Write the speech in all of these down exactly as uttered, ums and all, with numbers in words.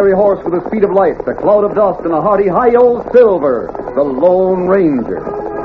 fiery horse with the speed of light, a cloud of dust, and a hearty hi-yo Silver, the Lone Ranger.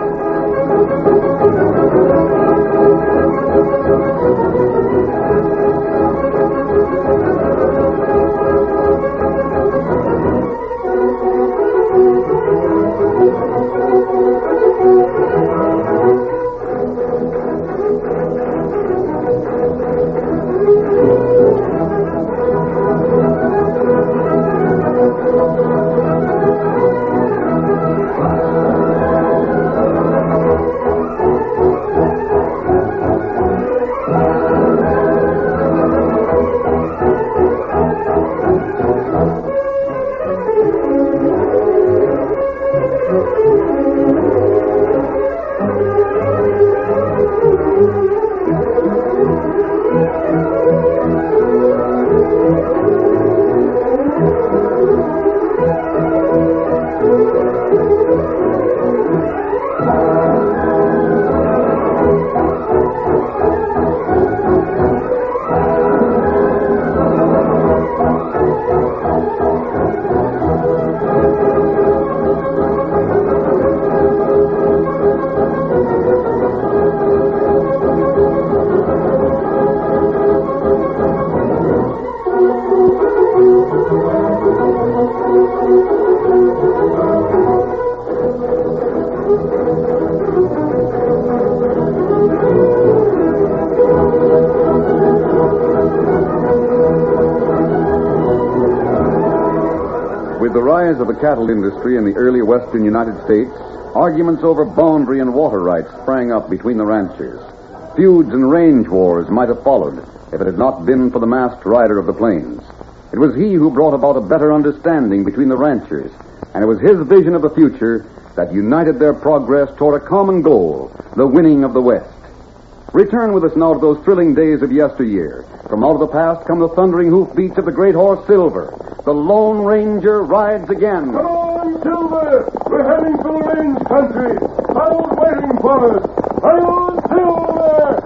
With the rise of the cattle industry in the early western United States, arguments over boundary and water rights sprang up between the ranchers. Feuds and range wars might have followed if it had not been for the masked rider of the plains. It was he who brought about a better understanding between the ranchers, and it was his vision of the future that united their progress toward a common goal, the winning of the West. Return with us now to those thrilling days of yesteryear. From out of the past come the thundering hoofbeats of the great horse Silver. The Lone Ranger rides again. Come on, Silver! We're heading for the range country. How's waiting for us? Hi-yo, Silver!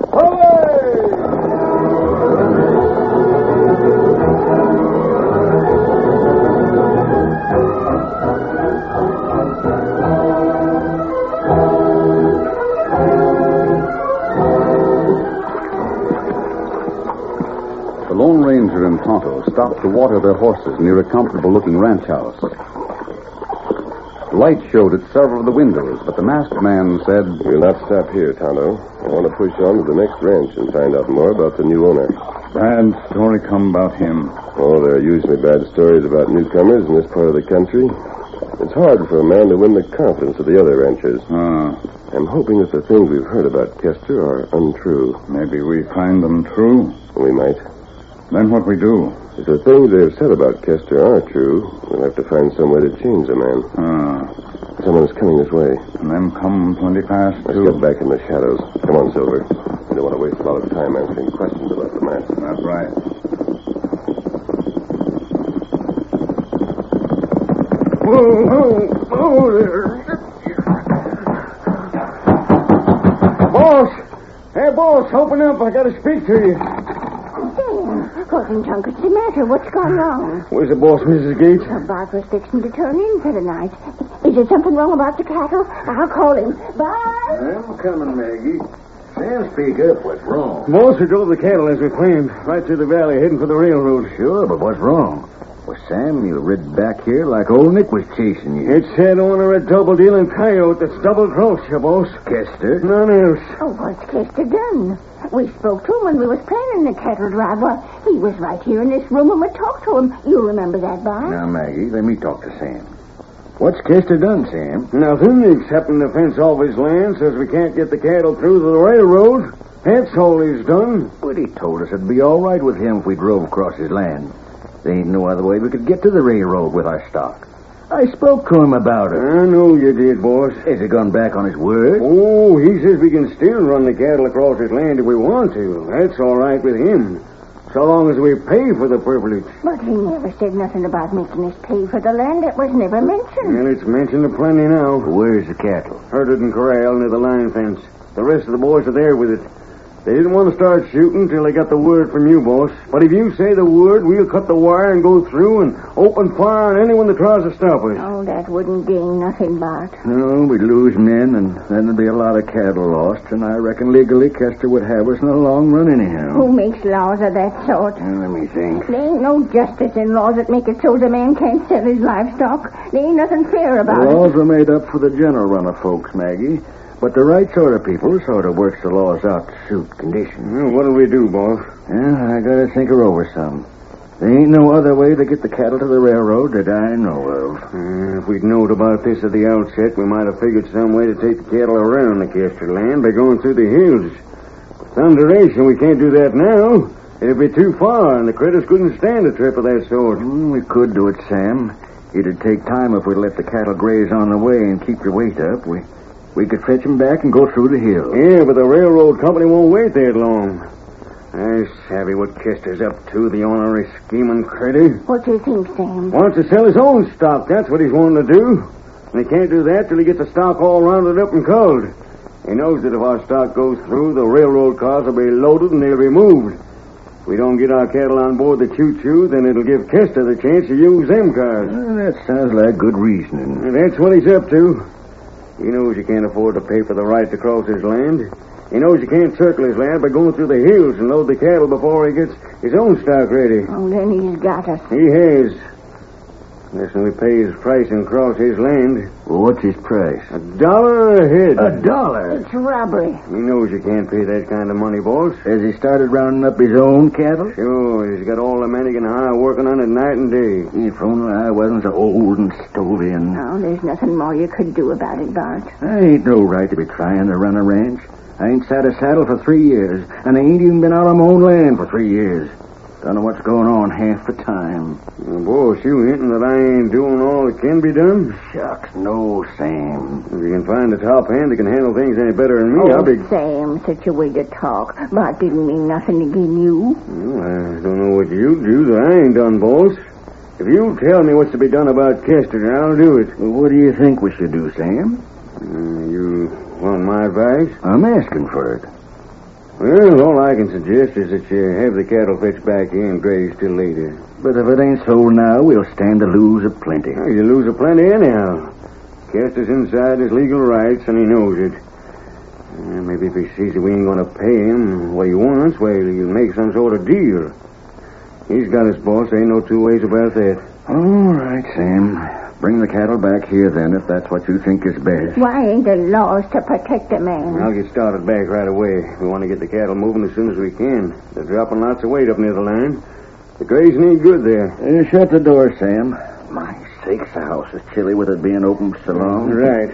Hooray! The Lone Ranger and Tonto stopped to water their horses near a comfortable-looking ranch house. Light showed at several of the windows, but the masked man said, "We'll not stop here, Tonto. I want to push on to the next ranch and find out more about the new owner." Bad story come about him. Oh, there are usually bad stories about newcomers in this part of the country. It's hard for a man to win the confidence of the other ranchers. Ah, I'm hoping that the things we've heard about Kester are untrue. maybe we find them true. We might. Then what we do? If the things they've said about Kester are true, we'll have to find some way to change the man. Ah, Someone is coming this way. and them come twenty past Let's two. get back in the shadows. Come on, Silver. We don't want to waste a lot of time answering questions about the man. That's right. Oh, oh, oh, there. Boss! Hey, boss, open up. I got to speak to you. What in Chunk, what's the matter? What's gone wrong? Where's the boss, Missus Gates? Well, Barbara's fixing to turn in for the night. Is there something wrong about the cattle? I'll call him. Barb! I'm coming, Maggie. Sam, speak up. What's wrong? Boss, we drove the cattle as we planned, right through the valley, heading for the railroad. Sure, but what's wrong? Well, Sam, you rid back here like old Nick was chasing you. It's that owner of double-dealing coyote that's double-crossed you, boss. Kester. None else. Oh, what's Kester done? We spoke to him when we was planning the cattle drive. Well, he was right here in this room and we talked to him. You remember that, Bob? Now, Maggie, let me talk to Sam. What's Kester done, Sam? Nothing, excepting to fence off his land, says we can't get the cattle through the railroad. That's all he's done. But he told us it'd be all right with him if we drove across his land. There ain't no other way we could get to the railroad with our stock. I spoke to him about it. I know you did, boss. Has he gone back on his word? Oh, he says we can still run the cattle across his land if we want to. That's all right with him. So long as we pay for the privilege. But he never said nothing about making us pay for the land. It was never mentioned. Well, it's mentioned a plenty now. Where's the cattle? Herded and corralled near the line fence. The rest of the boys are there with it. They didn't want to start shooting till they got the word from you, boss. But if you say the word, we'll cut the wire and go through and open fire on anyone that tries to stop us. Oh, that wouldn't gain nothing, Bart. No, we'd lose men, and then there'd be a lot of cattle lost, and I reckon legally Kester would have us in the long run anyhow. Who makes laws of that sort? Now, let me think. There ain't no justice in laws that make it so the man can't sell his livestock. There ain't nothing fair about The it. laws were made up for the general run of folks, Maggie. But the right sort of people sort of works the laws out to suit conditions. Well, what'll we do, boss? Yeah, I gotta think her over some. There ain't no other way to get the cattle to the railroad that I know of. Uh, if we'd known about this at the outset, we might have figured some way to take the cattle around the Kester land by going through the hills. With thunderation, we can't do that now. It'd be too far, and the critters couldn't stand a trip of that sort. Mm, we could do it, Sam. It'd take time if we let the cattle graze on the way and keep your weight up. We... We could fetch them back and go through the hill. Yeah, but the railroad company won't wait that long. I savvy what Kester's up to, the ornery scheming critter. What do you think, Sam? Wants to sell his own stock, that's what he's wanting to do. And he can't do that till he gets the stock all rounded up and culled. He knows that if our stock goes through, the railroad cars will be loaded and they'll be moved. If we don't get our cattle on board the choo-choo, then it'll give Kester the chance to use them cars. Well, that sounds like good reasoning. And that's what he's up to. He knows you can't afford to pay for the right to cross his land. He knows you can't circle his land by going through the hills and load the cattle before he gets his own stock ready. Oh, then he's got us. He has. Listen, we pay his price and cross his land. Well, what's his price? A dollar a head. A dollar? It's robbery. He knows you can't pay that kind of money, boss. Has he started rounding up his own cattle? Sure, he's got all the men he can hire working on it night and day. If only I wasn't so old and stove in. No, there's nothing more you could do about it, Bart. I ain't no right to be trying to run a ranch. I ain't sat a saddle for three years, and I ain't even been out on my own land for three years. Don't know what's going on half the time. Well, boss, you hinting that I ain't doing all that can be done? Shucks, no, Sam. If you can find a top hand that can handle things any better than me, Oh, I'll be... Sam, such a way to talk. Bart didn't mean nothing against you. Well, I don't know what you do that I ain't done, boss. If you tell me what's to be done about Kester, I'll do it. Well, what do you think we should do, Sam? Uh, you want my advice? I'm asking for it. Well, all I can suggest is that you have the cattle fetched back here and graze till later. But if it ain't sold now, we'll stand to lose a plenty. Well, you lose a plenty anyhow. Kester's inside his legal rights, and he knows it. Uh, maybe if he sees that we ain't going to pay him what he wants, well, he'll make some sort of deal. He's got us, boss. Ain't no two ways about that. All right, Sam. Bring the cattle back here, then, if that's what you think is best. Why ain't there laws to protect a man? I'll get started back right away. We want to get the cattle moving as soon as we can. They're dropping lots of weight up near the line. The grazing ain't good there. Uh, shut the door, Sam. My sakes, the house is chilly with it being open so long. Right.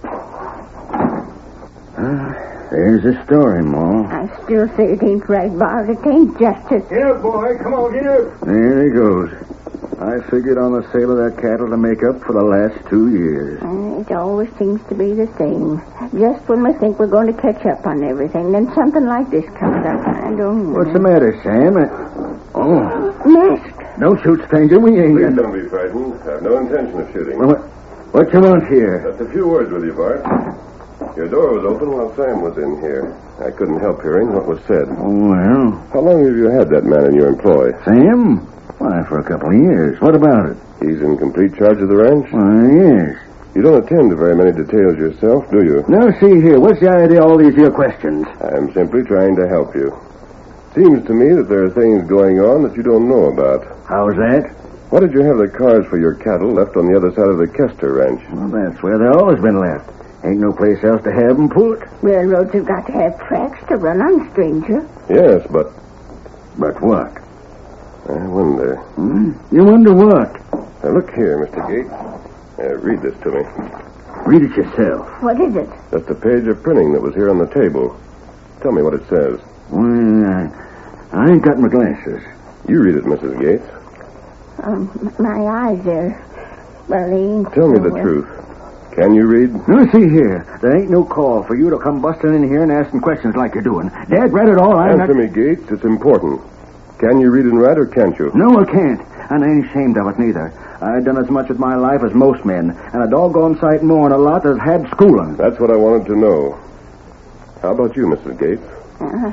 Uh, there's the story, Ma. I still say it ain't right, Bart. It ain't justice. Get up, boy. Come on, get up. There he goes. I figured on the sale of that cattle to make up for the last two years. Uh, it always seems to be the same. Just when we think we're going to catch up on everything, then something like this comes up. I don't know. What's the matter, Sam? Uh, oh. Mask. Don't shoot, stranger. We ain't... Please don't be frightened. I have no intention of shooting. Well, what, what you want here? Just a few words with you, Bart. Your door was open while Sam was in here. I couldn't help hearing what was said. Well... How long have you had that man in your employ? Sam? Why, for a couple of years. What about it? He's in complete charge of the ranch? Why, yes. You don't attend to very many details yourself, do you? Now, see here. What's the idea of all these here questions? I'm simply trying to help you. Seems to me that there are things going on that you don't know about. How's that? Why did you have the cars for your cattle left on the other side of the Kester ranch? Well, that's where they've always been left. Ain't no place else to have them put. Railroads have got to have tracks to run on, stranger. Yes, but But what? I wonder. Hmm? You wonder what? Now, look here, Mister Gates. Uh, read this to me. Read it yourself. What is it? Just a page of printing that was here on the table. Tell me what it says. Well, I, I ain't got my glasses. You read it, Missus Gates. Um, my eyes are... Well, they ain't... Tell me the well, truth. Can you read? Now, see here. There ain't no call for you to come busting in here and asking questions like you're doing. Dad, read it all. I'm Answer not... me, Gates. It's important. Can you read and write, or can't you? No, I can't. And I ain't ashamed of it, neither. I've done as much with my life as most men, and a doggone sight more than a lot that's had schooling. That's what I wanted to know. How about you, Missus Gates? Uh,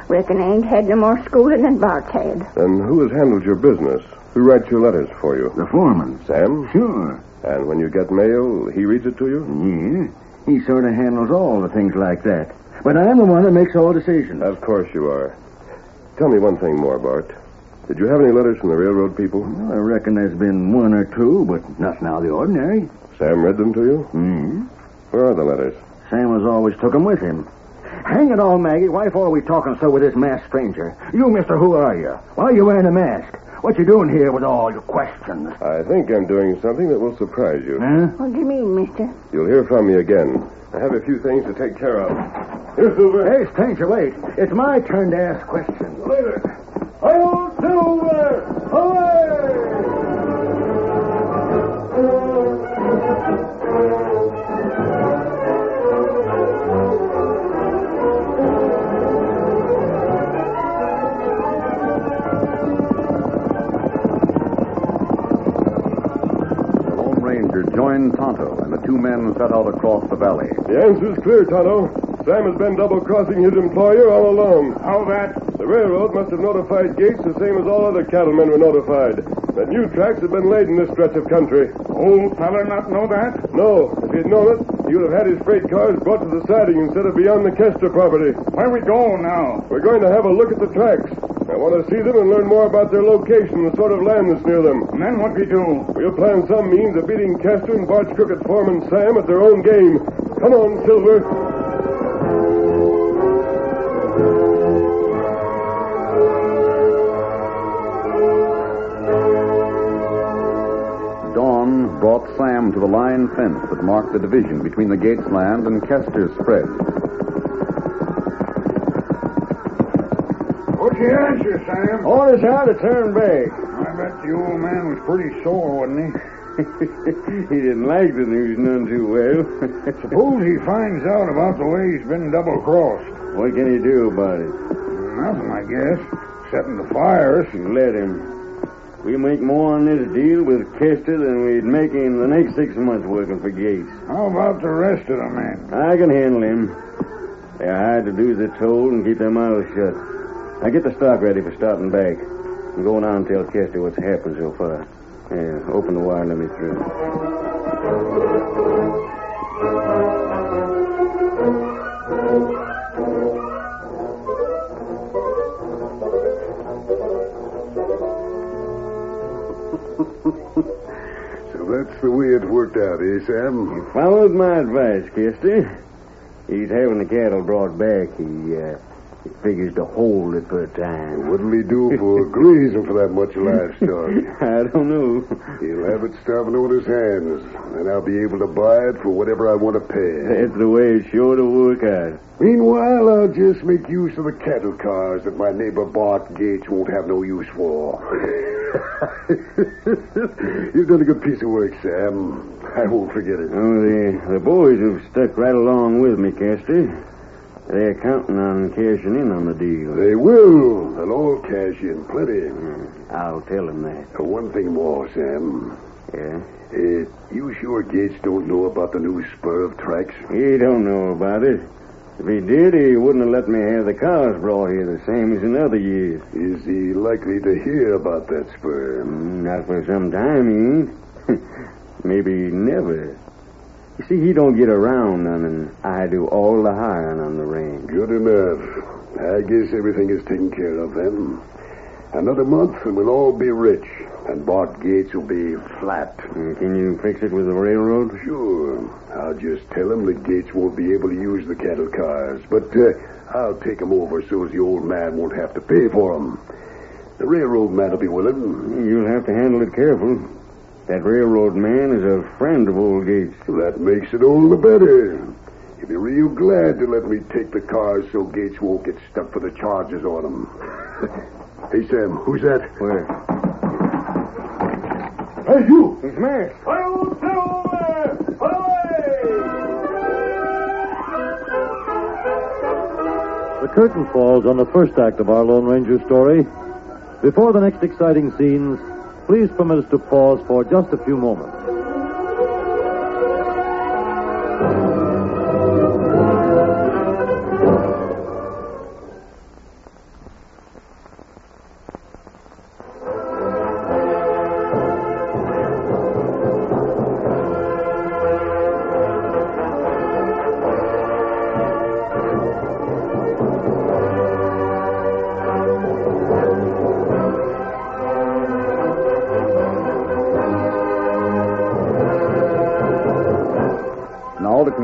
Reckon I ain't had no more schooling than Bart's had. Then who has handled your business? Who writes your letters for you? The foreman. Sam? Sure. And when you get mail, he reads it to you? Yeah. He sort of handles all the things like that. But I'm the one that makes all decisions. Of course you are. Tell me one thing more, Bart. Did you have any letters from the railroad people? Well, I reckon there's been one or two, but nothing out of the ordinary. Sam read them to you? Hmm. Where are the letters? Sam has always took 'em with him. Hang it all, Maggie. Why for are we talking so with this masked stranger? You, mister, who are you? Why are you wearing a mask? What you doing here with all your questions? I think I'm doing something that will surprise you. Huh? What do you mean, mister? You'll hear from me again. I have a few things to take care of. Here, Silver. Hey, stranger, wait. It's my turn to ask questions. Later. Hi-yo, Silver! Away! Joined Tonto, and the two men set out across the valley. The answer's clear, Tonto. Sam has been double-crossing his employer all along. How that? The railroad must have notified Gates the same as all other cattlemen were notified. That new tracks have been laid in this stretch of country. Old feller not know that? No, if he'd known it, he would have had his freight cars brought to the siding instead of beyond the Kester property. Where we go now? We're going to have a look at the tracks. I want to see them and learn more about their location and the sort of land that's near them. And then what we do? We'll plan some means of beating Kester and Bart's crooked foreman Sam at their own game. Come on, Silver. Dawn brought Sam to the line fence that marked the division between the Gates land and Kester's spread. What's the answer, Sam? Orders how to turn back. I bet the old man was pretty sore, wasn't he? He didn't like the news none too well. Suppose he finds out about the way he's been double-crossed. What can he do about it? Nothing, I guess. Setting the fires. Let him. We make more on this deal with Kester than we'd make in the next six months working for Gates. How about the rest of the men? I can handle him. They're hired to do as they're told and keep their mouths shut. Now get the stock ready for starting back. I'm going on and tell Kester what's happened so far. Yeah, open the wire and let me through. So that's the way it worked out, eh, Sam? He followed my advice, Kester. He's having the cattle brought back. He, uh, he figures to hold it for a time. What'll he do for grazing for that much livestock? I don't know. He'll have it starving on his hands, and I'll be able to buy it for whatever I want to pay. That's the way it's sure to work out. Meanwhile, I'll just make use of the cattle cars that my neighbor Bart Gates won't have no use for. You've done a good piece of work, Sam. I won't forget it. Oh, the, the boys have stuck right along with me, Kester. They're counting on cashing in on the deal. They will. They'll all cash in plenty. I'll tell them that. Uh, one thing more, Sam. Yeah? Uh, you sure Gates don't know about the new spur of tracks? He don't know about it. If he did, he wouldn't have let me have the cars brought here the same as in other years. Is he likely to hear about that spur? Mm, not for some time, he ain't. Maybe never. You see, he don't get around none, and I do all the hiring on the range. Good enough. I guess everything is taken care of then. Another month, and we'll all be rich, and Bart Gates will be flat. Mm, Can you fix it with the railroad? Sure. I'll just tell him that Gates won't be able to use the cattle cars, but uh, I'll take them over so as the old man won't have to pay for them. The railroad man will be willing. You'll have to handle it careful. That railroad man is a friend of old Gates. That makes it all the better. He'll be real glad to let me take the cars so Gates won't get stuck for the charges on them. Hey, Sam, who's that? Where? Hey, you! It's Max. Hi-yo, Silver! Away! The curtain falls on the first act of our Lone Ranger story. Before the next exciting scenes, please permit us to pause for just a few moments.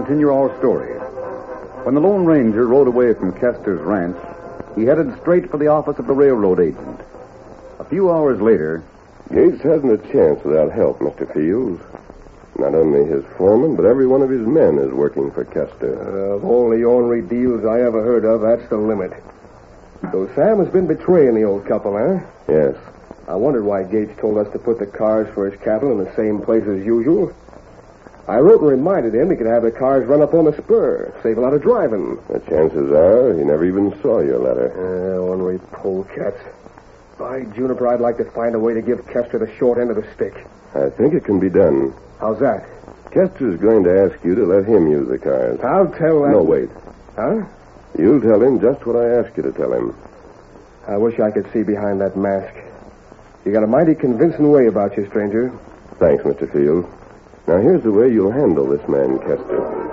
continue our story. When the Lone Ranger rode away from Kester's ranch, he headed straight for the office of the railroad agent. A few hours later... Gates hasn't a chance without help, Mister Fields. Not only his foreman, but every one of his men is working for Kester. Uh, of all the ornery deals I ever heard of, that's the limit. So Sam has been betraying the old couple, huh? Yes. I wondered why Gates told us to put the cars for his cattle in the same place as usual. I wrote and reminded him he could have the cars run up on the spur, save a lot of driving. The chances are he never even saw your letter. Uh, ornery polecats. By Juniper, I'd like to find a way to give Kester the short end of the stick. I think it can be done. How's that? Kester's going to ask you to let him use the cars. I'll tell that... No, wait. Huh? You'll tell him just what I asked you to tell him. I wish I could see behind that mask. You got a mighty convincing way about you, stranger. Thanks, Mister Field. Now, here's the way you'll handle this man, Kester.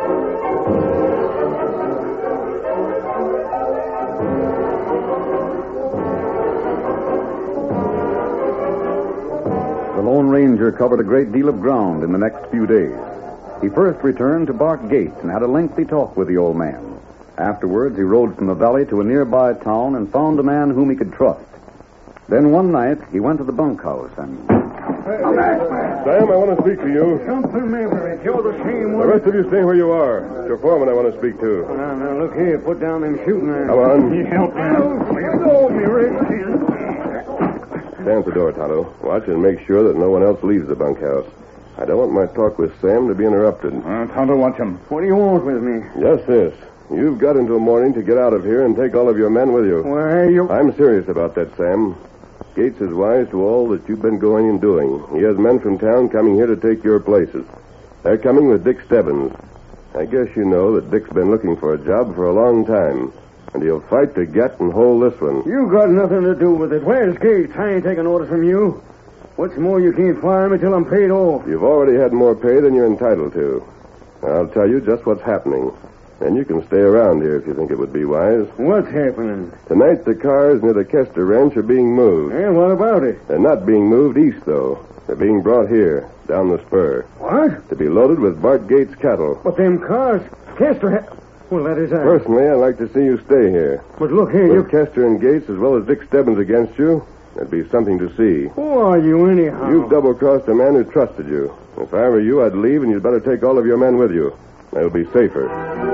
The Lone Ranger covered a great deal of ground in the next few days. He first returned to Bart Gates and had a lengthy talk with the old man. Afterwards, he rode from the valley to a nearby town and found a man whom he could trust. Then one night, he went to the bunkhouse and... Sam, I want to speak to you. Something, Maverick. You're the same The one. rest of you stay where you are. It's your foreman I want to speak to. Now, now, look here. Put down them shooting irons. Come on. You help me. Let go of me, Rick. Stand at the door, Tonto. Watch and make sure that no one else leaves the bunkhouse. I don't want my talk with Sam to be interrupted. Uh, Tonto, watch him. What do you want with me? Just this. You've got until morning to get out of here and take all of your men with you. Why, you... I'm serious about that, Sam. Gates is wise to all that you've been going and doing. He has men from town coming here to take your places. They're coming with Dick Stebbins. I guess you know that Dick's been looking for a job for a long time, and he'll fight to get and hold this one. You got nothing to do with it. Where's Gates? I ain't taking orders from you. What's more, you can't fire me till I'm paid off. You've already had more pay than you're entitled to. I'll tell you just what's happening. Then you can stay around here if you think it would be wise. What's happening? Tonight, the cars near the Kester Ranch are being moved. Yeah, what about it? They're not being moved east, though. They're being brought here, down the spur, What? to be loaded with Bart Gates cattle. But them cars... Kester ha... Well, that is... Uh... Personally, I'd like to see you stay here. But look here, With you... Kester and Gates, as well as Dick Stebbins against you, that'd be something to see. Who are you, anyhow? You've double-crossed a man who trusted you. If I were you, I'd leave, and you'd better take all of your men with you. They'll be safer.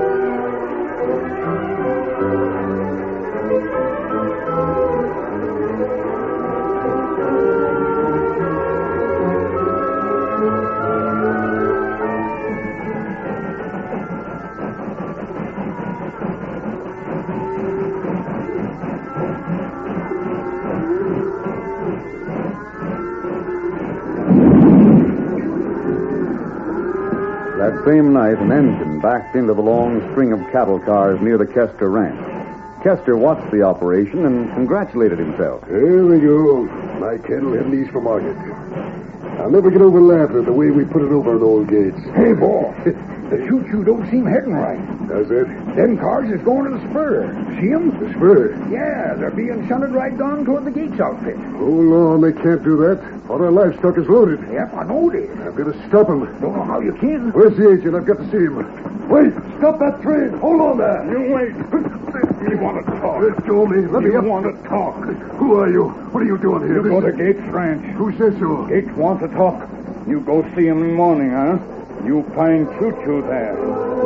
That same night, an engine backed into the long string of cattle cars near the Kester Ranch. Kester watched the operation and congratulated himself. Here we go. My cattle heading east for market. I'll never get over laughing at the way we put it over on old Gates. Hey, boy, the choo-choo don't seem heading right. Does it? Them cars is going to the spur. See 'em? The spur? Yeah, they're being shunted right down toward the Gates outfit. Hold on, they can't do that. All our livestock is loaded. Yep, I know it is. I've got to stop them. Don't know how you can. Where's the agent? I've got to see him. Wait! Stop that train! Hold on there! You wait. You want to talk? Let go of me. Let me You up. want to talk? Who are you? What are you doing here? You This go to is- Gates Ranch. Who says so? Gates wants to talk. You go see him in the morning, huh? You find choo-choo there.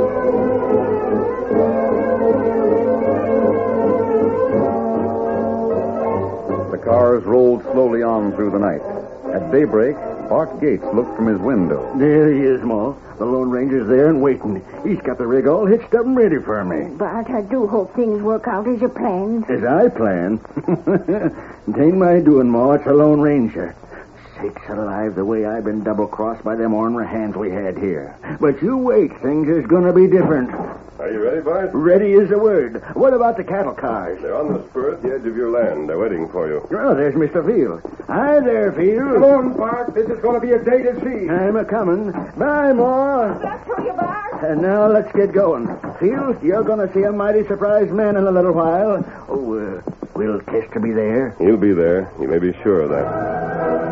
The cars rolled slowly on through the night. At daybreak, Bart Gates looked from his window. There he is, Ma. The Lone Ranger's there and waiting. He's got the rig all hitched up and ready for me. Bart, I do hope things work out as you planned. As I plan. It ain't my doing, Ma. It's the Lone Ranger. Sakes alive, the way I've been double-crossed by them ornery hands we had here. But you wait. Things is going to be different. Are you ready, Bart? Ready is the word. What about the cattle cars? They're on the spur at the edge of your land. They're waiting for you. Oh, there's Mister Field. Hi there, Field. Come on, Bart. This is going to be a day to see. I'm a-coming. Bye, Ma. Back to you, Bart. And now let's get going. Field, you're going to see a mighty surprised man in a little while. Oh, uh, will Kester be there? He'll be there. You may be sure of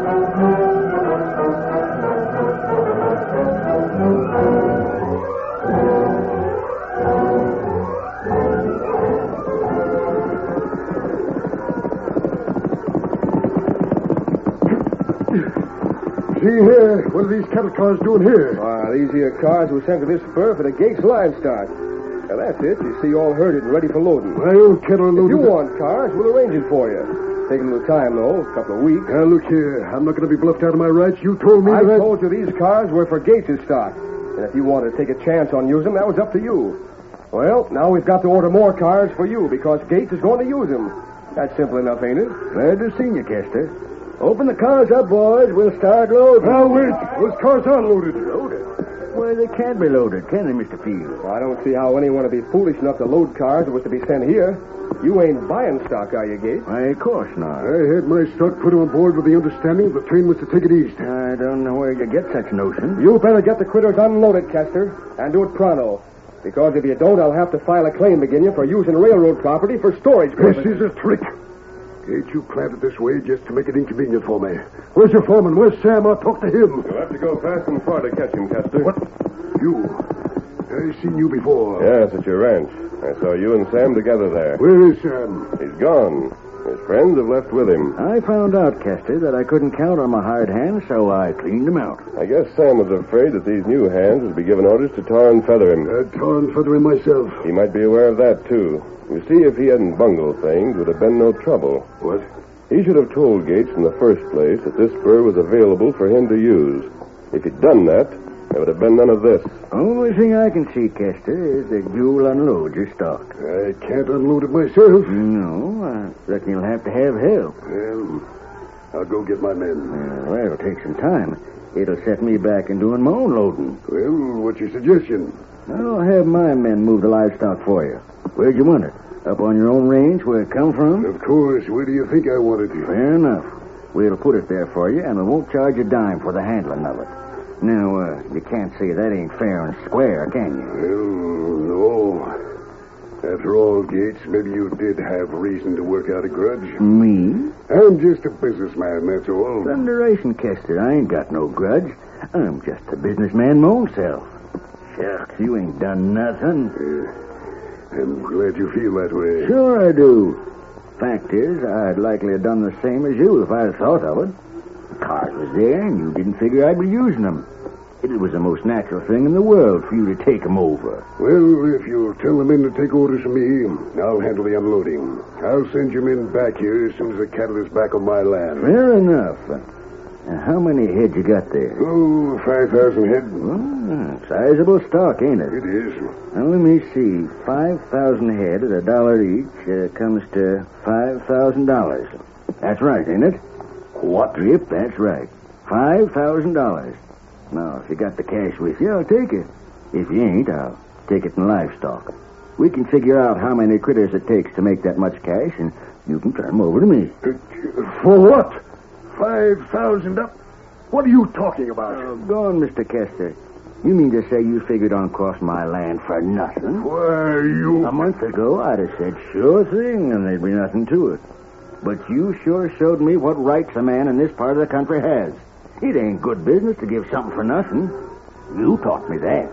that. see here. What are these cattle cars doing here? Ah, these here cars were sent to this spur for the Gates livestock. Now, that's it. You see, all herded and ready for loading. My own cattle If loaded. you want cars, we'll arrange it for you. Taking the time, though, a couple of weeks. Now, look here. I'm not going to be bluffed out of my rights. You told me I that... told you these cars were for Gates' stock. And if you wanted to take a chance on using them, that was up to you. Well, now we've got to order more cars for you because Gates is going to use them. That's simple enough, ain't it? Glad to see you, Kester. Open the cars up, boys. We'll start loading. Now, wait. Those cars aren't loaded. Loaded? Well, they can't be loaded, can they, Mister Field? Well, I don't see how anyone would be foolish enough to load cars that was to be sent here. You ain't buying stock, are you, Gates? Why, of course not. I had my stock put on board with the understanding the train was to take it east. I don't know where you get such notions. You better get the critters unloaded, Kester, and do it pronto. Because if you don't, I'll have to file a claim against you for using railroad property for storage This purposes. is a trick. Gates, you planned it this way just to make it inconvenient for me. Where's your foreman? Where's Sam? I'll talk to him. You'll have to go fast and far to catch him, Kester. What? You. I've seen you before. Yes, at your ranch. I saw you and Sam together there. Where is Sam? He's gone. His friends have left with him. I found out, Kester, that I couldn't count on my hired hands, so I cleaned them out. I guess Sam was afraid that these new hands would be given orders to tar and feather him. I'd tar and feather him myself. He might be aware of that, too. You see, if he hadn't bungled things, it would have been no trouble. What? He should have told Gates in the first place that this spur was available for him to use. If he'd done that, there would have been none of this. Only thing I can see, Kester, is that you'll unload your stock. I can't unload it myself. No, I reckon you'll have to have help. Well, I'll go get my men. Uh, well, it'll take some time. It'll set me back in doing my own loading. Well, what's your suggestion? I'll have my men move the livestock for you. Where'd you want it? Up on your own range where it come from? Of course. Where do you think I wanted it? Fair enough. We'll put it there for you, and we won't charge a dime for the handling of it. Now, uh, you can't say that ain't fair and square, can you? Well, no. After all, Gates, maybe you did have reason to work out a grudge. Me? I'm just a businessman, that's all. Thunderation, Kester. I ain't got no grudge. I'm just a businessman my own self. Shucks, you ain't done nothing. Uh, I'm glad you feel that way. Sure I do. Fact is, I'd likely have done the same as you if I'd thought of it. The cars was there, and you didn't figure I'd be using them. It was the most natural thing in the world for you to take them over. Well, if you'll tell the men to take orders from me, I'll handle the unloading. I'll send your men back here as soon as the cattle is back on my land. Fair enough. Now, how many head you got there? Oh, five thousand head. Well, sizable stock, ain't it? It is. Now, let me see. Five thousand head at a dollar each uh, comes to five thousand dollars. That's right, ain't it? What? Yep, that's right. Five thousand dollars. Now, if you got the cash with you, I'll take it. If you ain't, I'll take it in livestock. We can figure out how many critters it takes to make that much cash, and you can turn them over to me. Uh, for what? Five thousand up? What are you talking about? Oh, go on, Mister Kester. You mean to say you figured on cross my land for nothing? Why, you... A month ago, I'd have said sure thing, and there'd be nothing to it. But you sure showed me what rights a man in this part of the country has. It ain't good business to give something for nothing. You taught me that.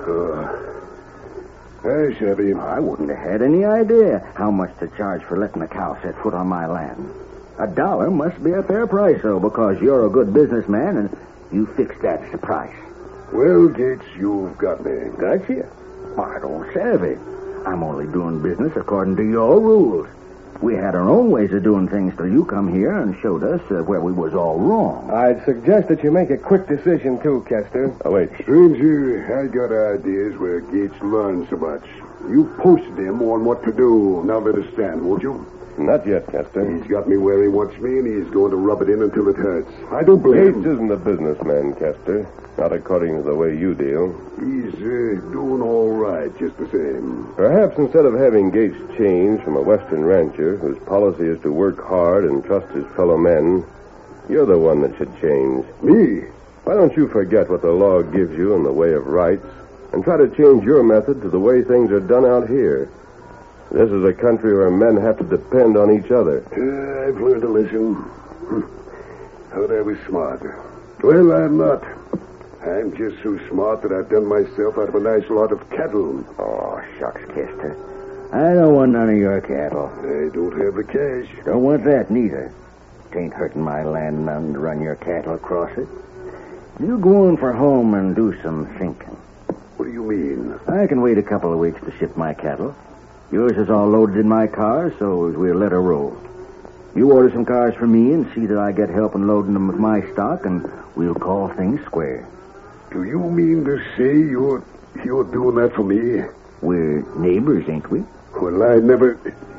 Uh, I shabby. I wouldn't have had any idea how much to charge for letting a cow set foot on my land. A dollar must be a fair price, though, because you're a good businessman and you fixed that as a price. Well, Gates, you've got me. Got you? I don't savvy. I'm only doing business according to your rules. We had our own ways of doing things till you come here and showed us uh, where we was all wrong. I'd suggest that you make a quick decision, too, Kester. Oh, wait. Stranger, I got ideas where Gates learned so much. You posted him on what to do. Now let us stand, won't you? Not yet, Kester. He's got me where he wants me, and he's going to rub it in until it hurts. I don't blame Gates him. isn't a businessman, Kester. Not according to the way you deal. He's uh, doing all right, just the same. Perhaps instead of having Gates changed from a Western rancher whose policy is to work hard and trust his fellow men, you're the one that should change. Me? Why don't you forget what the law gives you in the way of rights and try to change your method to the way things are done out here? This is a country where men have to depend on each other. Uh, I've learned a lesson. Thought I was smart. Well, I'm not. I'm just so smart that I've done myself out of a nice lot of cattle. Oh, shucks, Kester. I don't want none of your cattle. I don't have the cash. Don't want that, neither. It ain't hurting my land none to run your cattle across it. You go on for home and do some thinking. What do you mean? I can wait a couple of weeks to ship my cattle. Yours is all loaded in my car, so we'll let her roll. You order some cars for me and see that I get help in loading them with my stock, and we'll call things square. Do you mean to say you're you're doing that for me? We're neighbors, ain't we? Well, I never...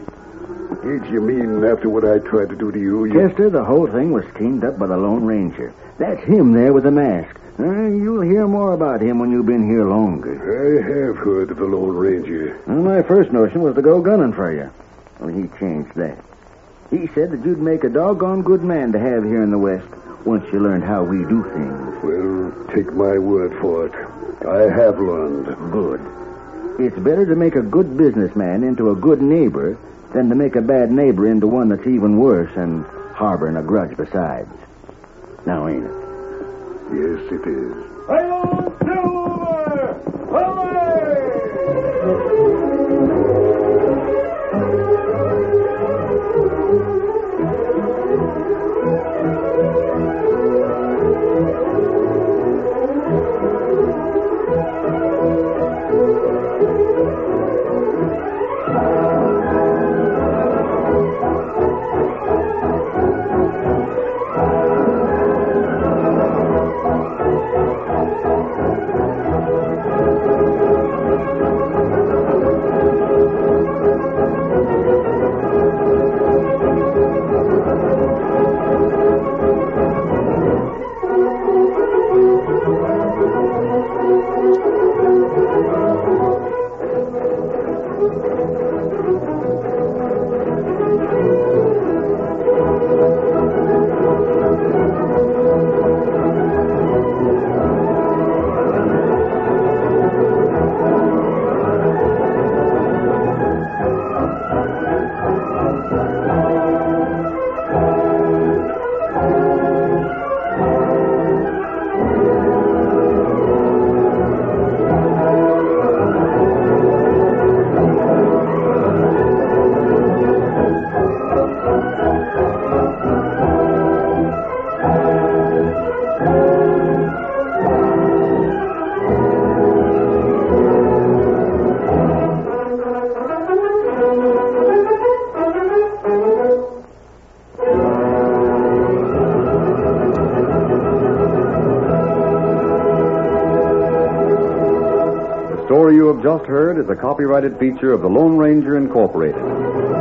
Gage, you mean after what I tried to do to you? you... Chester, the whole thing was schemed up by the Lone Ranger. That's him there with the mask. Uh, you'll hear more about him when you've been here longer. I have heard of the Lone Ranger. Well, my first notion was to go gunning for you. Well, he changed that. He said that you'd make a doggone good man to have here in the West once you learned how we do things. Well, take my word for it. I have learned. Good. It's better to make a good businessman into a good neighbor than to make a bad neighbor into one that's even worse and harboring a grudge besides. Now, ain't it? Yes, it is. Hi-yo, Silver! Hooray! The story you have just heard is a copyrighted feature of the Lone Ranger Incorporated.